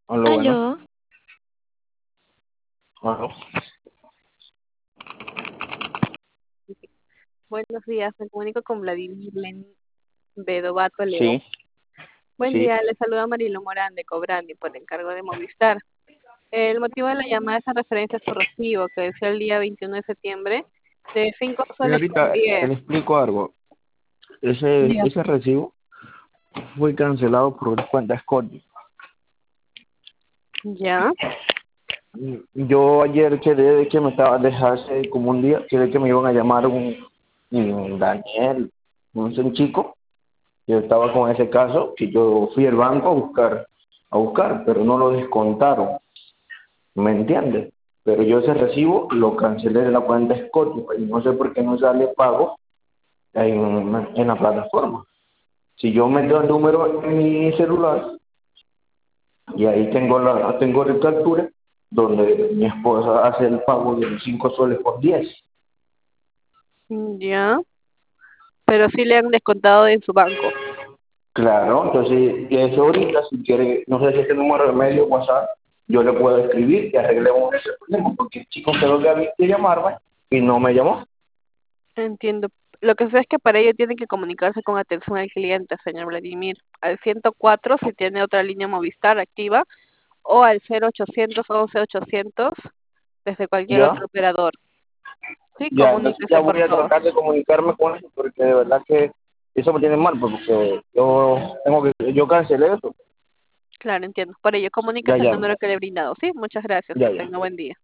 Hola, bueno. Aló, Aló. Buenos días, me comunico con Vladimir Lenin Bedovato León. Sí, Buen sí. día, le saluda Marilo Morán de Cobrani por encargo de Movistar. El motivo de la llamada es en referencia a su recibo que decía el día 21 de septiembre de 5 soles con Señorita, 10. le explico algo. Ese, Diga. ese recibo fue cancelado por una cuenta Scorpio. Ya, Yo ayer quedé de que me estaba hace como un día, quedé que me iban a llamar un Daniel, un chico, yo estaba con ese caso, que yo fui al banco a buscar, pero no lo descontaron, ¿me entiendes? Pero yo ese recibo lo cancelé de la cuenta Scorpio y no sé por qué no sale pago en la plataforma. Si yo meto el número en mi celular y ahí tengo la captura donde mi esposa hace el pago de 5 soles por 10. ya, pero sí le han descontado en su banco. Claro, entonces eso ahorita, si quiere, no sé si este número de medio WhatsApp, yo le puedo escribir y arreglemos ese problema, porque el chico quedó de llamarme y no me llamó. Entiendo. Lo que sé es que para ello tiene que comunicarse con atención al cliente, señor Vladimir, al 104 si tiene otra línea Movistar activa o al 0800 11 800 desde cualquier Ya, otro operador. Sí, ya, entonces ya comuníquese por voy a favor. tratar de comunicarme con eso, porque de verdad que eso me tiene mal, porque yo cancelé eso. Claro, entiendo. Por ello, Ya, comuníquese al ya, número que le he brindado. Sí, muchas gracias. ya, Que ya. tenga buen día.